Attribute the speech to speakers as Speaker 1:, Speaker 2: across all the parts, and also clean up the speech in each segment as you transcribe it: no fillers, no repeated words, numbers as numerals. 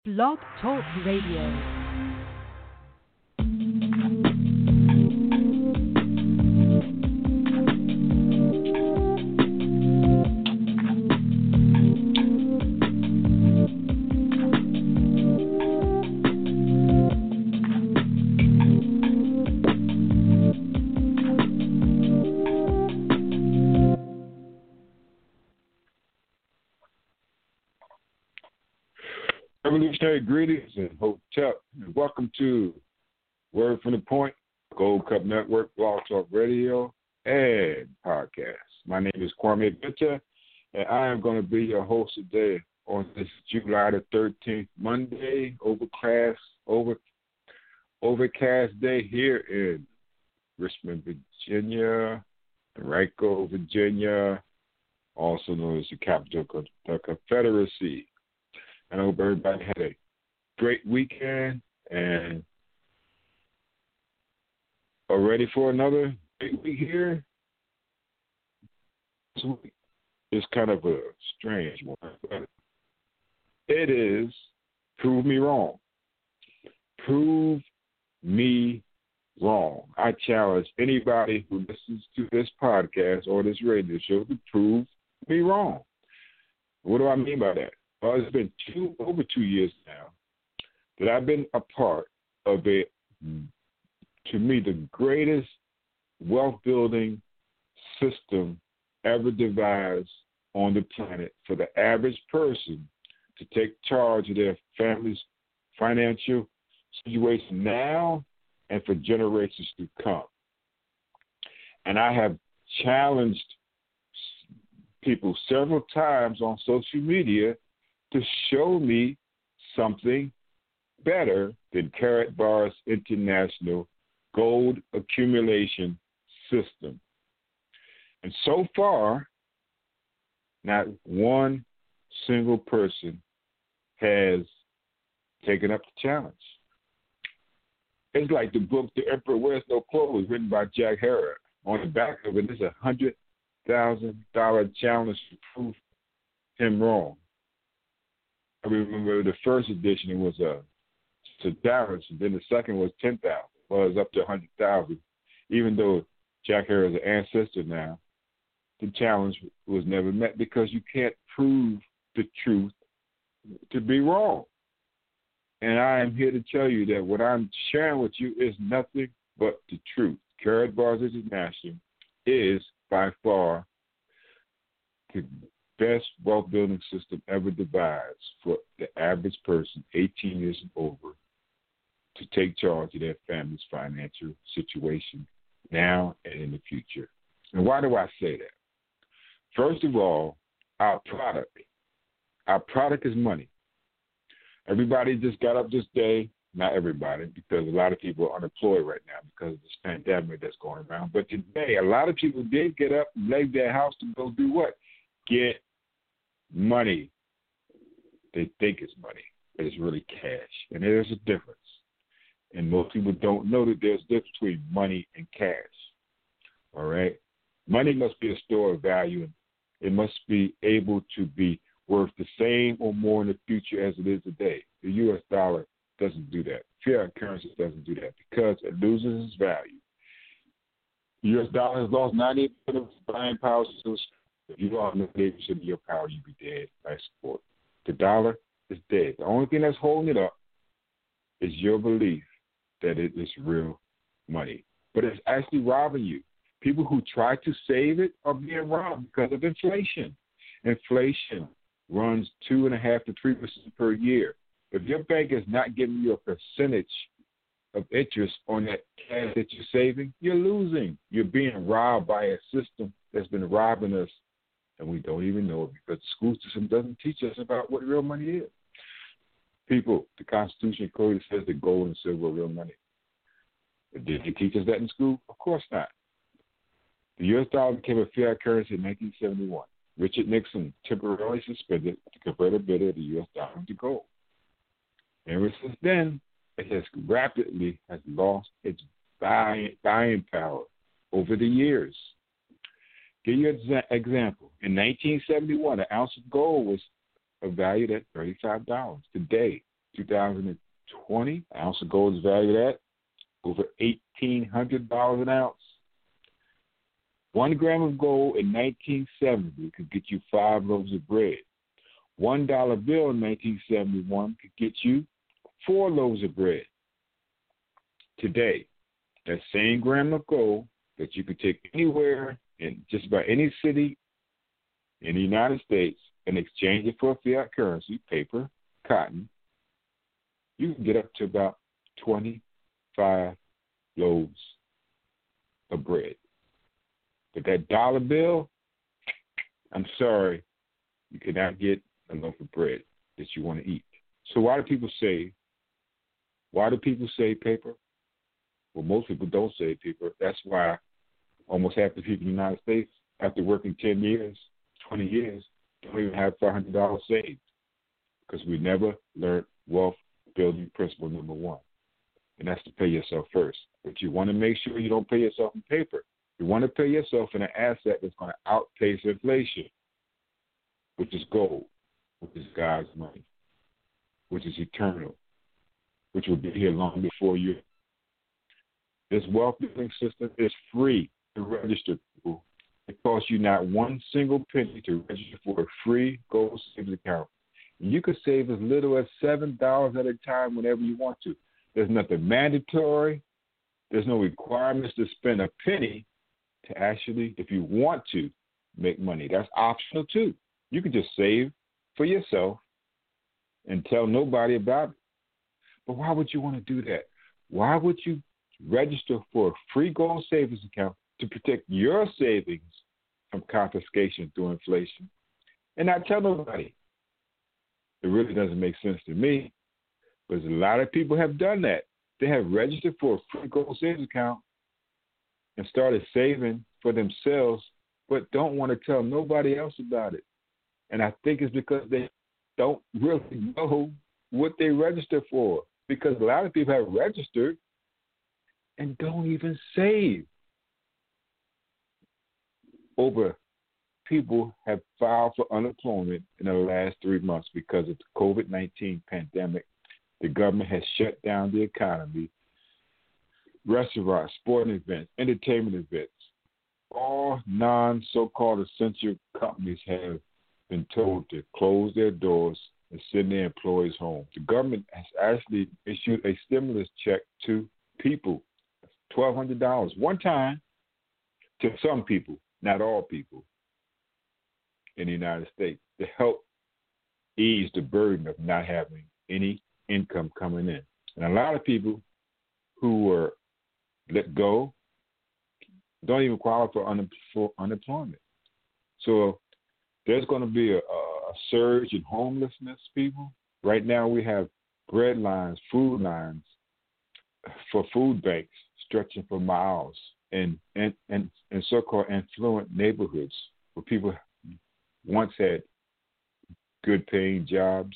Speaker 1: Blog Talk Radio.
Speaker 2: Revolutionary greetings and hotep. Welcome to Word from the Point, Gold Cup Network, Blog Talk Radio, and podcast. My name is Kwame Bitcha, and I am going to be your host today on this July the 13th, Monday, overcast day here in Richmond, Virginia, Henrico, Virginia, also known as the capital of the Confederacy. I hope everybody had a great weekend and are ready for another great week here. This week is kind of a strange one, but it is Prove Me Wrong. Prove me wrong. I challenge anybody who listens to this podcast or this radio show to prove me wrong. What do I mean by that? Well, it's been over 2 years now that I've been a part of to me, the greatest wealth-building system ever devised on the planet for the average person to take charge of their family's financial situation now and for generations to come. And I have challenged people several times on social media to show me something better than Karatbar's International Gold Accumulation System. And so far, not one single person has taken up the challenge. It's like the book, The Emperor Wears No Clothes, written by Jack Herrera. On the back of it is $100,000 challenge to prove him wrong. I remember the first edition, it was $1,000, and then the second was $10,000. Well, it's up to $100,000. Even though Jack Herrera is an ancestor now, the challenge was never met because you can't prove the truth to be wrong. And I am here to tell you that what I'm sharing with you is nothing but the truth. Karatbar's International is by far the best wealth-building system ever devised for the average person 18 years and over to take charge of their family's financial situation now and in the future. And why do I say that? First of all, our product is money. Everybody just got up this day, not everybody, because a lot of people are unemployed right now because of this pandemic that's going around. But today, a lot of people did get up and leave their house to go do what? Get money. They think it's money, but it's really cash. And there's a difference. And most people don't know that there's a difference between money and cash. All right? Money must be a store of value, and it must be able to be worth the same or more in the future as it is today. The U.S. dollar doesn't do that. Fiat currency doesn't do that because it loses its value. The U.S. dollar has lost 98% of its buying power since. If you lost 98% of your power, you'd be dead by support. The dollar is dead. The only thing that's holding it up is your belief that it is real money. But it's actually robbing you. People who try to save it are being robbed because of inflation. Inflation runs 2.5% to 3% per year. If your bank is not giving you a percentage of interest on that cash that you're saving, you're losing. You're being robbed by a system that's been robbing us, and we don't even know it because the school system doesn't teach us about what real money is. People, the Constitution clearly says that gold and silver are real money. But did they teach us that in school? Of course not. The U.S. dollar became a fiat currency in 1971. Richard Nixon temporarily suspended the convertibility of the U.S. dollar into gold. Ever since then, it has rapidly lost its buying power over the years. Give you an example. In 1971, an ounce of gold was valued at $35. Today, 2020, an ounce of gold is valued at over $1,800 an ounce. 1 gram of gold in 1970 could get you 5 loaves of bread. $1 bill in 1971 could get you 4 loaves of bread. Today, that same gram of gold that you could take anywhere in just about any city in the United States and exchange it for fiat currency, paper, cotton, you can get up to about 25 loaves of bread. But that dollar bill, I'm sorry, you cannot get a loaf of bread that you want to eat. So why do people save? Why do people save paper? Well, most people don't save paper. That's why almost half the people in the United States, after working 10 years, 20 years, don't even have $500 saved because we never learned wealth building principle number 1, and that's to pay yourself first. But you want to make sure you don't pay yourself in paper. You want to pay yourself in an asset that's going to outpace inflation, which is gold, which is God's money, which is eternal, which will be here long before you. This wealth building system is free to register, people. It costs you not one single penny to register for a free gold savings account. And you can save as little as $7 at a time whenever you want to. There's nothing mandatory. There's no requirements to spend a penny to actually, if you want to, make money. That's optional too. You can just save for yourself and tell nobody about it. But why would you want to do that? Why would you register for a free gold savings account to protect your savings from confiscation through inflation and not tell nobody? It really doesn't make sense to me, but a lot of people have done that. They have registered for a free gold savings account and started saving for themselves, but don't want to tell nobody else about it. And I think it's because they don't really know what they register for, because a lot of people have registered and don't even save. Over people have filed for unemployment in the last 3 months because of the COVID-19 pandemic. The government has shut down the economy. Restaurants, sporting events, entertainment events, all non-so-called essential companies have been told to close their doors and send their employees home. The government has actually issued a stimulus check to people, $1,200 one time, to some people, not all people in the United States, to help ease the burden of not having any income coming in. And a lot of people who were let go don't even qualify for unemployment. So there's going to be a surge in homelessness, people. Right now we have bread lines, food lines for food banks stretching for miles in so-called affluent neighborhoods where people once had good paying jobs.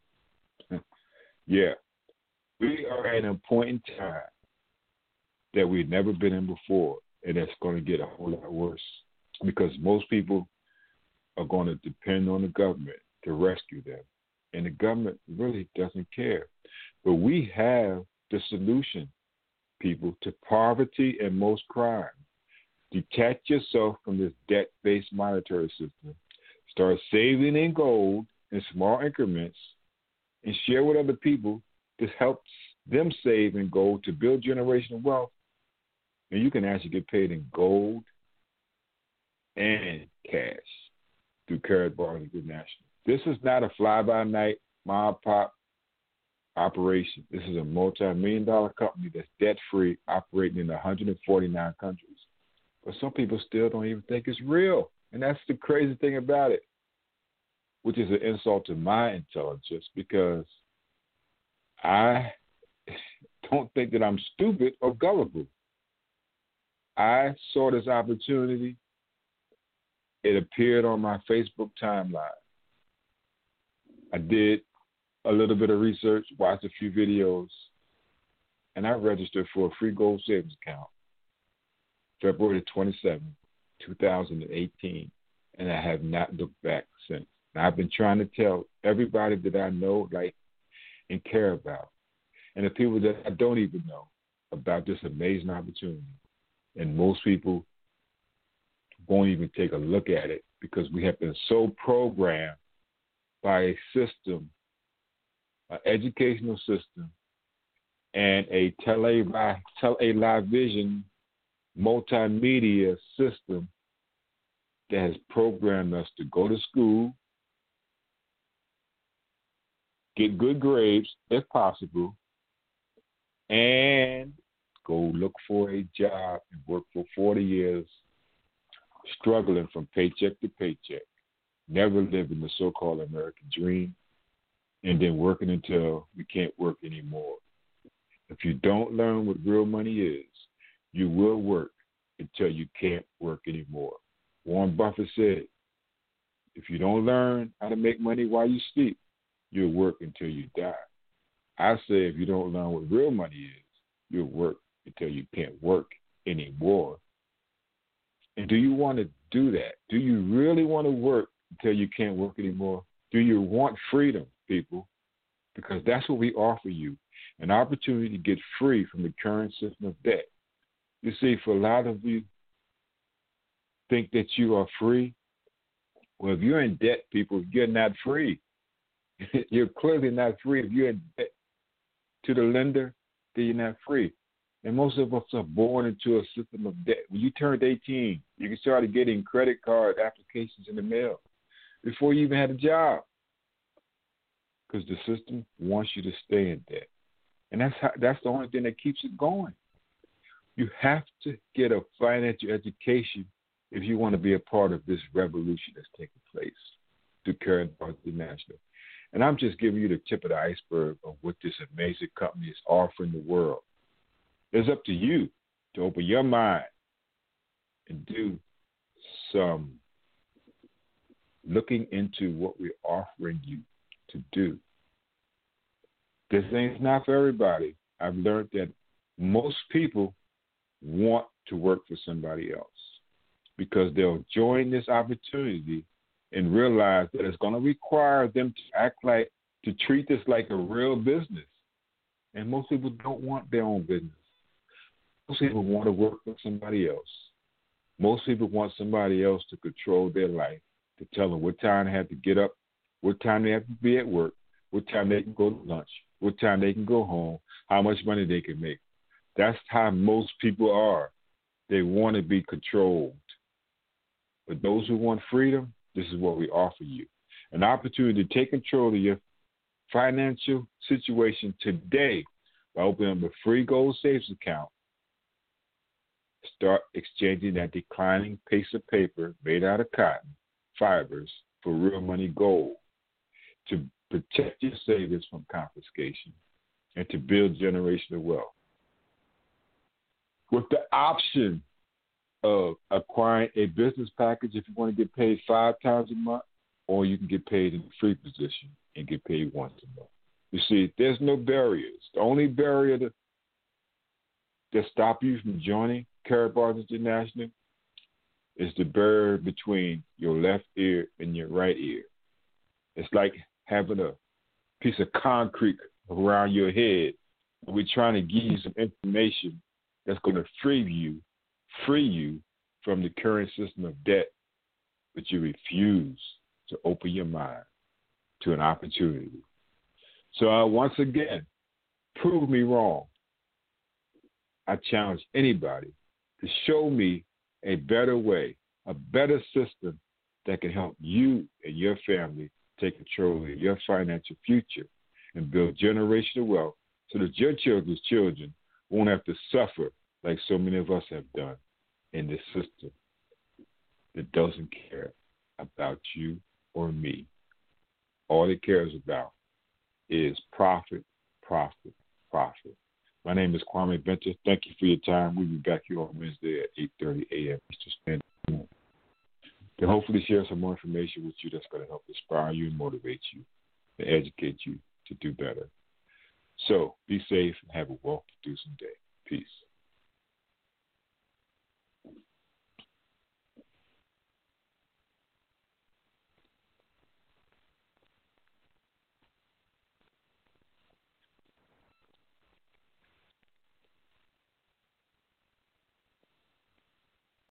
Speaker 2: Yeah, we are at a point in time that we've never been in before, and it's going to get a whole lot worse because most people are going to depend on the government to rescue them, and the government really doesn't care. But we have the solution, people, to poverty and most crime. Detach yourself from this debt-based monetary system. Start saving in gold in small increments and share with other people. This helps them save in gold to build generational wealth. And you can actually get paid in gold and cash through Karatbars International. This is not a fly-by-night, mom-pop operation. This is a multi-million-dollar company that's debt-free, operating in 149 countries. But some people still don't even think it's real. And that's the crazy thing about it, which is an insult to my intelligence, because I don't think that I'm stupid or gullible. I saw this opportunity. It appeared on my Facebook timeline. I did a little bit of research, watched a few videos, and I registered for a free gold savings account February 27, 2018, and I have not looked back since. Now, I've been trying to tell everybody that I know, like and care about, and the people that I don't even know about this amazing opportunity. And most people won't even take a look at it because we have been so programmed by a system, an educational system, and a television multimedia system that has programmed us to go to school, get good grades if possible, and go look for a job and work for 40 years, struggling from paycheck to paycheck, never living the so-called American dream, and then working until we can't work anymore. If you don't learn what real money is, you will work until you can't work anymore. Warren Buffett said, if you don't learn how to make money while you sleep, you'll work until you die. I say if you don't learn what real money is, you'll work until you can't work anymore. And do you want to do that? Do you really want to work until you can't work anymore? Do you want freedom, people? Because that's what we offer you, an opportunity to get free from the current system of debt. You see, for a lot of you think that you are free. Well, if you're in debt, people, you're not free. You're clearly not free. If you're in debt to the lender, then you're not free. And most of us are born into a system of debt. When you turned 18, you started getting credit card applications in the mail before you even had a job, because the system wants you to stay in debt. And that's the only thing that keeps it going. You have to get a financial education if you want to be a part of this revolution that's taking place through Karenbars International. And I'm just giving you the tip of the iceberg of what this amazing company is offering the world. It's up to you to open your mind and do some looking into what we're offering you to do. This thing's not for everybody. I've learned that most people want to work for somebody else because they'll join this opportunity and realize that it's going to require them to treat this like a real business. And most people don't want their own business. Most people want to work for somebody else. Most people want somebody else to control their life, to tell them what time they have to get up, what time they have to be at work, what time they can go to lunch, what time they can go home, how much money they can make. That's how most people are. They want to be controlled. But those who want freedom, this is what we offer you. An opportunity to take control of your financial situation today by opening up a free gold savings account. Start exchanging that declining piece of paper made out of cotton fibers for real money gold to protect your savings from confiscation and to build generational wealth. With the option of acquiring a business package if you want to get paid 5 times a month, or you can get paid in the free position and get paid once a month. You see, there's no barriers. The only barrier that stop you from joining Karenbars International is the barrier between your left ear and your right ear. It's like having a piece of concrete around your head, and we're trying to give you some information that's going to free you from the current system of debt, but you refuse to open your mind to an opportunity. So once again, prove me wrong. I challenge anybody to show me a better way, a better system that can help you and your family take control of your financial future and build generational wealth so that your children's children won't have to suffer like so many of us have done in this system that doesn't care about you or me. All it cares about is profit, profit, profit. My name is Kwame Bencher. Thank you for your time. We'll be back here on Wednesday at 8:30 a.m. Eastern Standard Time to hopefully share some more information with you that's going to help inspire you and motivate you and educate you to do better. So be safe and have a wealth-producing day. Peace.